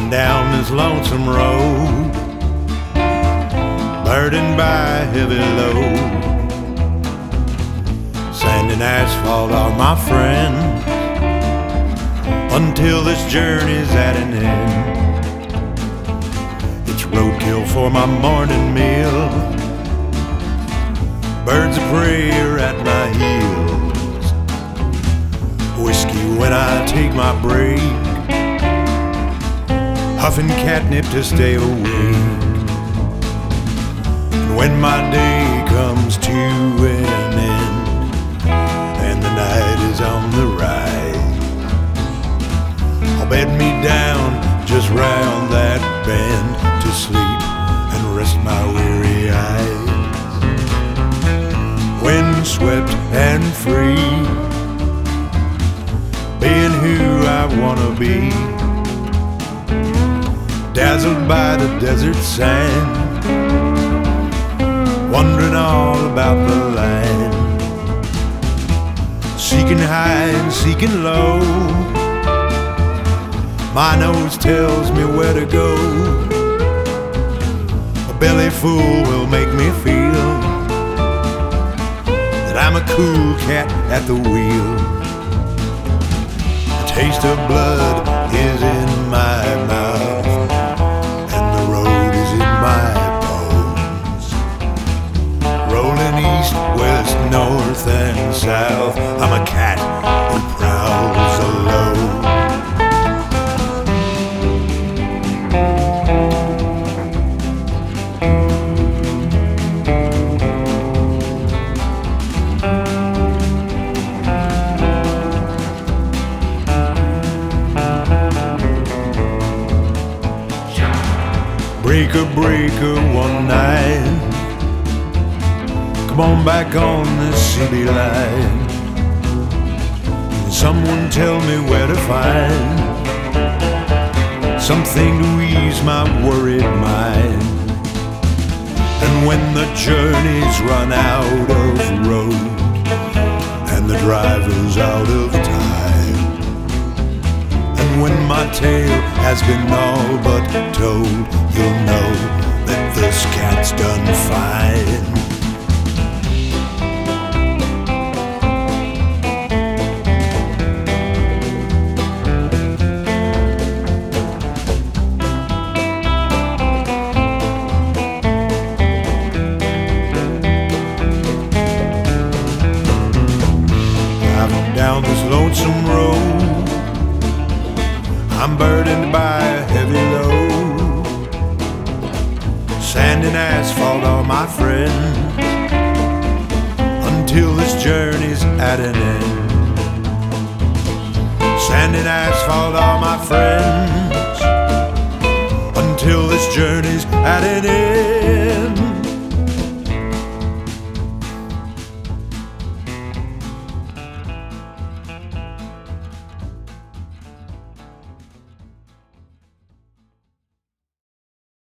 down this lonesome road, burdened by a heavy load. Sand and asphalt are my friends until this journey's at an end. It's roadkill for my morning meal, birds of prey are at my heels, whiskey when I take my break, huffing catnip to stay awake. And when my day comes to an end and the night is on the rise, I'll bed me down just round that bend to sleep and rest my weary eyes. Windswept and free, being who I wanna be, dazzled by the desert sand, wondering all about the land, seeking high and seeking low. My nose tells me where to go, a belly full will make me feel that I'm a cool cat at the wheel. The taste of blood is in my mouth and the road is in my bones. Rolling east, west, north and south, I'm a cat who prowls alone. Breaker, breaker, one night, come on back on the city line. Someone tell me where to find something to ease my worried mind. And when the journey's run out of road and the driver's out of time, and when my tale has been all but told, you'll know that this cat's done fine. Driving down this lonesome road, I'm burdened by a heavy load. Sand and asphalt are my friends until this journey's at an end. Sand and asphalt are my friends until this journey's at an end.